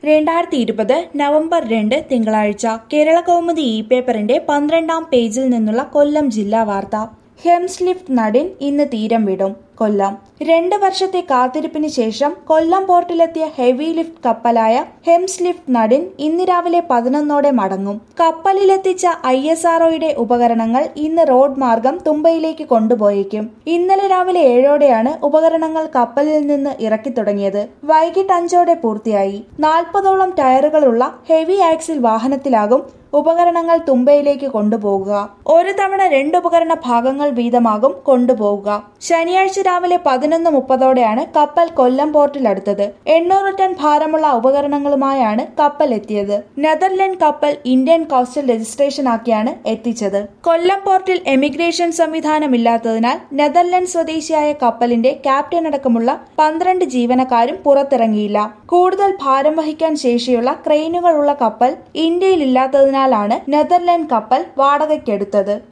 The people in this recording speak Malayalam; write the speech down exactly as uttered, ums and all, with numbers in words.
രണ്ടായിരത്തി ഇരുപത് നവംബർ രണ്ട് തിങ്കളാഴ്ച കേരള കൗമുദി ഇ പേപ്പറിന്റെ പന്ത്രണ്ടാം പേജിൽ നിന്നുള്ള കൊല്ലം ജില്ലാ വാർത്ത. ഹെംസ് ലിഫ്റ്റ് നടിൻ ഇന്ന് തീരം വിടും. കൊല്ലം. രണ്ട് വർഷത്തെ കാത്തിരിപ്പിന് ശേഷം കൊല്ലം പോർട്ടിലെത്തിയ ഹെവി ലിഫ്റ്റ് കപ്പലായ ഹെംസ് ലിഫ്റ്റ് നടിൻ ഇന്ന് രാവിലെ പതിനൊന്നോടെ മടങ്ങും. കപ്പലിലെത്തിച്ച ഐ എസ് ആർഒയുടെ ഉപകരണങ്ങൾ ഇന്ന് റോഡ് മാർഗം തുമ്പയിലേക്ക് കൊണ്ടുപോയേക്കും. ഇന്നലെ രാവിലെ ഏഴോടെയാണ് ഉപകരണങ്ങൾ കപ്പലിൽ നിന്ന് ഇറക്കി തുടങ്ങിയത്. വൈകിട്ട് അഞ്ചോടെ പൂർത്തിയായി. നാൽപ്പതോളം ടയറുകളുള്ള ഹെവി ആക്സിൽ വാഹനത്തിലാകും ഉപകരണങ്ങൾ തുമ്പയിലേക്ക് കൊണ്ടുപോകുക. ഒരു തവണ രണ്ട് ഉപകരണ ഭാഗങ്ങൾ വീതമാകും കൊണ്ടുപോകുക. ശനിയാഴ്ച രാവിലെ പതിനൊന്ന് മുപ്പതോടെയാണ് കപ്പൽ കൊല്ലം പോർട്ടിലടുത്തത്. എണ്ണൂറ് ടൺ ഭാരമുള്ള ഉപകരണങ്ങളുമായാണ് കപ്പൽ എത്തിയത്. നെതർലൻഡ് കപ്പൽ ഇന്ത്യൻ കോസ്റ്റൽ രജിസ്ട്രേഷൻ ആക്കിയാണ് എത്തിച്ചത്. കൊല്ലം പോർട്ടിൽ എമിഗ്രേഷൻ സംവിധാനമില്ലാത്തതിനാൽ നെതർലൻഡ് സ്വദേശിയായ കപ്പലിന്റെ ക്യാപ്റ്റൻ അടക്കമുള്ള പന്ത്രണ്ട് ജീവനക്കാരും പുറത്തിറങ്ങിയില്ല. കൂടുതൽ ഭാരം വഹിക്കാൻ ശേഷിയുള്ള ക്രെയിനുകളുള്ള കപ്പൽ ഇന്ത്യയിൽ ഇല്ലാത്തതിനാൽ ാണ് നെതർലൻഡ് കപ്പൽ വാടകയ്ക്കെടുത്തത്.